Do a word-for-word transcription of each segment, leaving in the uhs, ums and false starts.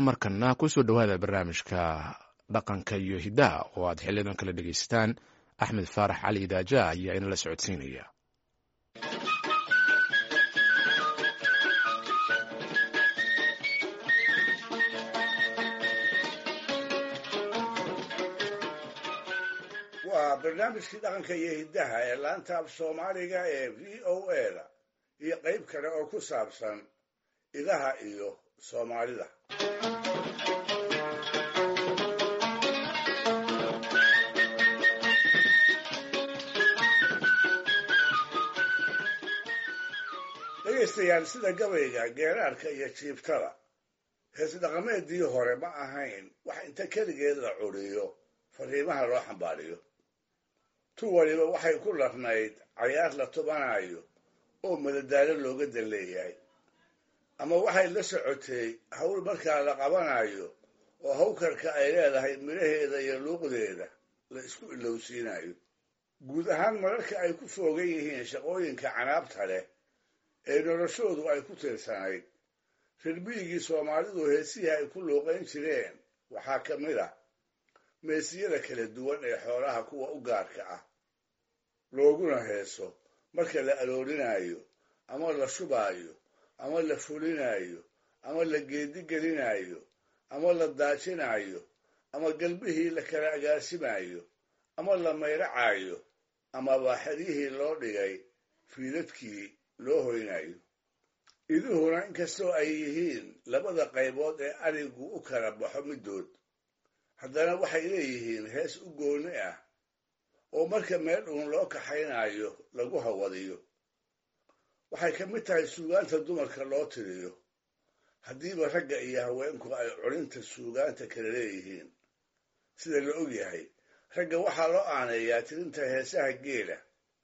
markana kusoo dhowaada barnaamijka dhaqanka iyo hiddaha oo aad xiliyadan kala dhegaysataan. axmed faarax cali idaaja ayaa inala socodsiinaya. waa barnaamijkii dhaqanka iyo hiddaha ee laanta af soomaaliga ee v o a da iyo qayb kale oo ku saabsan idaha iyo soomaalida. dhegaystayaal, sida gabayga, geeraarka iyo jiibtada, hees dhaqameedii hore ma ahayn wax inta keligeed la curiyo fariimaha loo xambaariyo. tu waliba waxay ku larnayd cayaar la tubanayo oo madadaalo looga dan leeyahay, ama waxay la socotay hawl markaa la qabanayo oo hawkarka ay leedahay midhaheeda iyo luuqdeeda la isku ilowsiinayo. guud ahaan mararka ay ku foogan yihiin shaqooyinka canaabta leh ee noloshoodu ay ku tiirsanayd, reermiyigii soomaalidu heesihii ay ku luuqayn jireen waxaa ka mid ah meesiyada kala duwan ee xoolaha kuwa u gaarka ah, looguna heeso marka la aroorinayo ama la shubaayo ama la fulinayo ama la geedigelinayo ama la daajinayo ama galbihii la kala agaasimayo ama la mayracayo ama baaxadihii loo dhigay fiidadkii loo hoynayo. iduhuna inkastoo ay yihiin labada qaybood ee arigu u kala baxo middood, haddana waxay leeyihiin hees u gooni ah oo marka meel uun loo kaxaynayo lagu hawadiyo. waxay ka mid tahay suugaanta dumarka loo tiriyo, haddiiba ragga iyo haweenku ay culinta suugaanta kala leeyihiin. sida la og yahay, ragga waxaa loo aaneeyaa tirinta heesaha geela,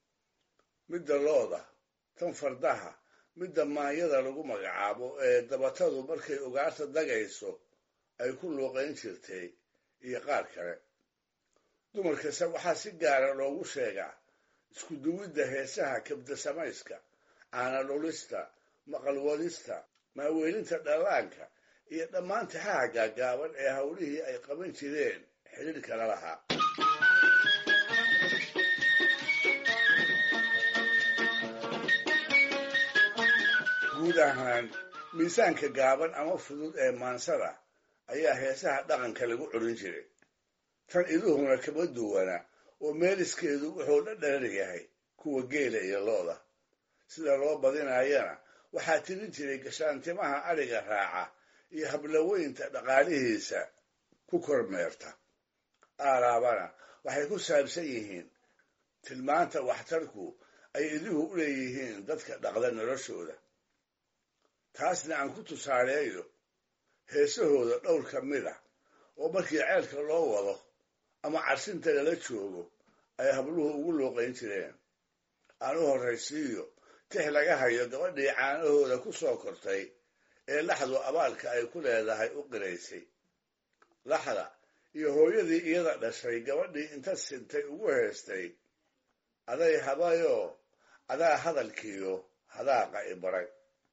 midda looda, tan fardaha, midda maanyada lagu magacaabo ee dabatadu markay ugaarta dagayso ay ku luuqayn jirtay, iyo qaar kale. dumarkase waxaa si gaara loogu sheegaa isku duwidda heesaha kabda samayska, caana dhulista, maqal wadista, maaweelinta dhallaanka iyo dhammaan taxaha gaagaaban ee hawlihii ay qaban jireen xidhiidhka la lahaa. guud ahaan miisaanka gaaban ama fudud ee maansada ayaa heesaha dhaqanka lagu curin jiray. tan iduhuna kama duwana oo meeliskeedu wuxuu dhadheer yahay kuwa geela iyo looda. sida loo badinayana waxaa tirin jiray gashaantimaha ariga raaca iyo hablaweynta dhaqaalihiisa ku kormeerta. aalaabana waxay ku saabsan yihiin tilmaanta waxtarku ay iduhu u leeyihiin dadka dhaqda noloshooda. taasna aan ku tusaaleeyo heesahooda dhowr ka mid ah oo markii ceelka loo wado ama carsinta lala joogo ay habluhu ugu luuqayn jireen. aan u horraysiiyo tix laga hayo gabadhii caanahooda ku soo kortay ee laxdu abaalka ay ku leedahay u qiraysay. laxda iyo hooyadii iyada dhashay gabadhii inta sintay ugu heestay, aday habayoo adaa hadalkiiyo hadaaqa i baray.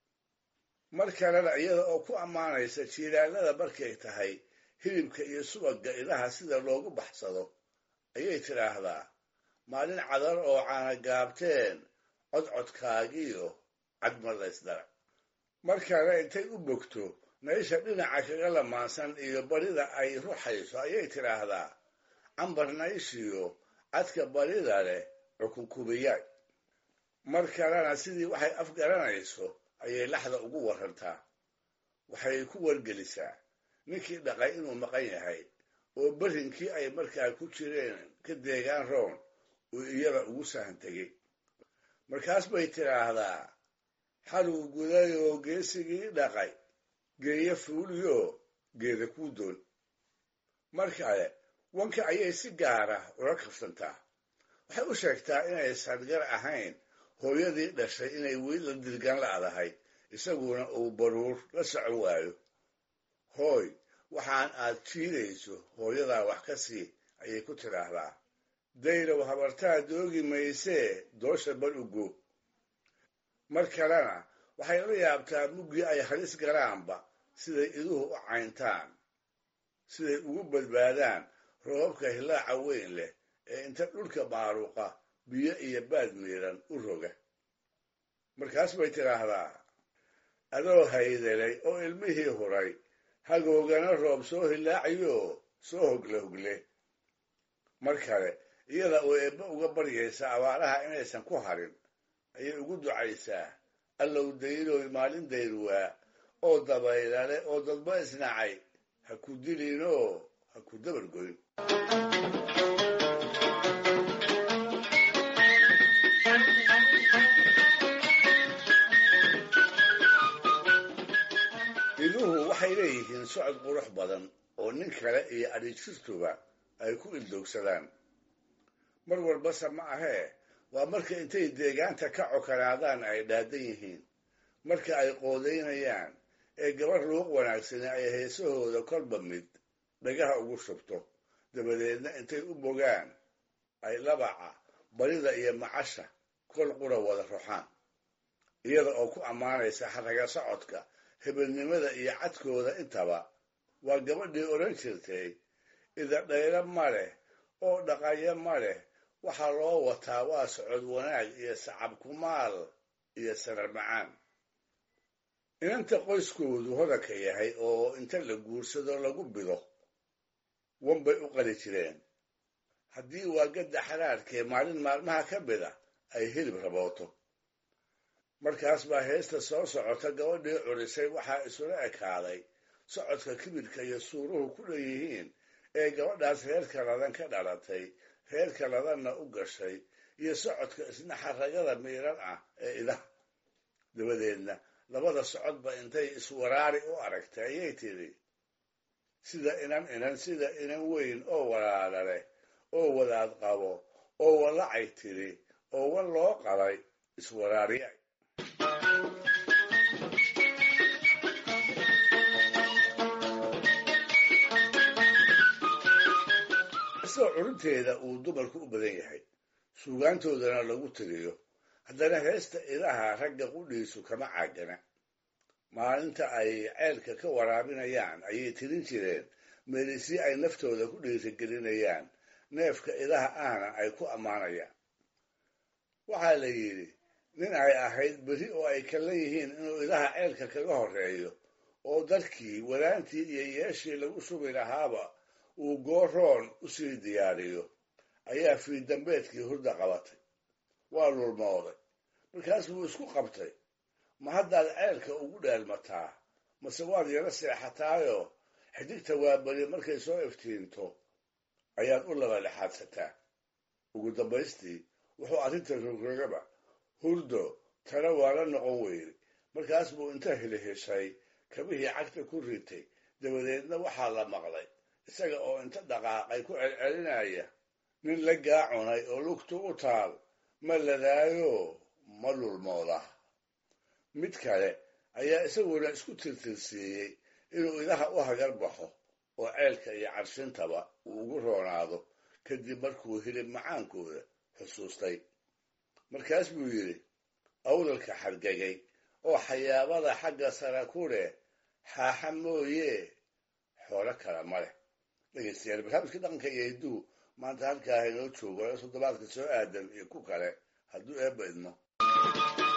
mar kalena iyada oo ku ammaanaysa jiilaalada markay tahay hilibka iyo subagga idaha sida loogu baxsado, ayay tidhaahdaa maalin cadar oo caana gaabteen codcodkaagiyo cadmadaysdara. mar kale intay u bogto naysha dhinaca kaga lamaansan iyo barida ay ruxayso, ayay tidhaahdaa cambar nayshiyo cadka barida leh cukunkubiyaay. mar kalena sidii waxay afgaranayso ayay laxda ugu warantaa. waxay ku wargelisaa ninkii dhaqay inuu maqan yahay oo berrinkii ay markaa ku jireen ka deegaan roon uu iyada ugu sahan tegey. markaas bay tidhaahdaa xaluu gudayoo geesigii dhaqay geeya fuuliyoo geeda kuu doon. mar kale wanka ayay si gaara ula kabsantaa. waxay u sheegtaa inaysan gar ahayn hooyadii dhashay inay weli la dirgan la'dahay, isaguna uu baruur la socon waayo. hooy, waxaan aad jiidayso hooyadaa wax ka sii, ayay ku tidhaahdaa. daylow habartaa doogi maysee doosha bal ugo. mar kalena waxay la yaabtaa muggii ay halis galaanba siday iduhu u cayntaan, siday ugu badbaadaan roobabka hilaaca weyn leh ee inta dhulka maaruqa biyo iyo baad miiran u roga. markaas bay tidhaahdaa, adoo haydelay oo ilmihii huray, hagoogana roob soo hilaacayo soo hogle hogle. mar kale iyada oo eebbe uga baryaysa abaaraha inaysan ku harin ayay ugu ducaysaa, allow dayroy maalin dayruwaa oo dabaylale oo dadba isnacay ha ku dilinoo ha ku dabargoyn. iduhu waxay leeyihiin socod qurux badan oo nin kale iyo adhijirtuba ay ku ildoogsadaan. mar walbase ma ahee, waa marka intay deegaanta ka cokanaadaan ay dhaadan yihiin, marka ay qoodaynayaan ee gabar luuq wanaagsani ay heesahooda kolba mid dhagaha ugu shubto, dabadeedna intay u bogaan ay labaca barida iyo macasha kol qura wada roxaan, iyada oo ku ammaanaysa xaraga socodka, hebelnimada iyo cadkooda intaba. waa gabadhii odhan jirtay, ida dhaylo ma leh oo dhaqayo ma leh, waxaa loo wataa waa socod wanaag iyo sacab kumaal iyo sarar macaan. inanta qoyskoodu hodanka yahay oo inta la guursado lagu bido wan bay u qali jireen. haddii waagadda xaraarkee maalin maalmaha ka mida ay hilib rabooto, markaas baa heesta soo socota gabadhii curisay waxaa isula ekaaday socodka kibirka iyo suuruhu ku leeyihiin ee gabadhaas reerka ladan ka dhalatay, reerka ladanna u gashay, iyo socodka isna xaragada miiran ah ee idaha. dabadeedna labada socodba intay iswaraari u aragtay ayay tidhi, sida inan inan sida inan weyn oo walaala leh oo wadaad qabo oo walacay tidhi oo wan loo qalay iswaraariyay. isagoo curinteeda uu dumarku u badan yahay, suugaantoodana lagu tiriyo, haddana heesta idaha ragga qudhiisu kama caagana. maalinta ay ceelka ka waraabinayaan ayay tirin jireen meelisii ay naftooda ku dhiirigelinayaan, neefka idaha ahna ay ku ammaanayaan. waxaa la yidhi nin ay ahayd beri oo ay kala yihiin inuu idaha ceelka kaga horreeyo oo darkii walaantii iyo yeeshii lagu sugi lahaaba uu gooroon u sii diyaariyo, ayaa fiidambeedkii hurda qabatay. waa lulmooday. markaas buu isku qabtay, ma haddaad ceelka ugu dheelmataa, mase waad yaro seexataayoo xidigta waa beri markay soo iftiinto ayaad u laba lexaadsataa. ugu dambaystii wuxuu arrinta rogrogaba hurdo tana waa la noqon weyday. markaas buu inta hiliheshay kabihii cagta ku ritay, dabadeedna waxaa la maqlay isaga oo inta dhaqaaqay ku celcelinaya, nin la gaacunay oo lugtu u taal ma ladaayo ma lulmooda. mid kale ayaa isaguna isku tirtirsiiyey inuu idaha u hagar baxo oo ceelka iyo carshintaba uu ugu roonaado, kadib markuu hilib macaankooda xusuustay. markaas buu yidhi, awlalka xargagay oo xayaabada xagga sara ku leh xaaxa mooye xoolo kale ma leh. dhegeystayaal, barnaamijka dhaqanka iyo hidduhu maanta halkaa inoo joogo toddobaadka soo aadan iyo ku kale hadduu eebba idmo.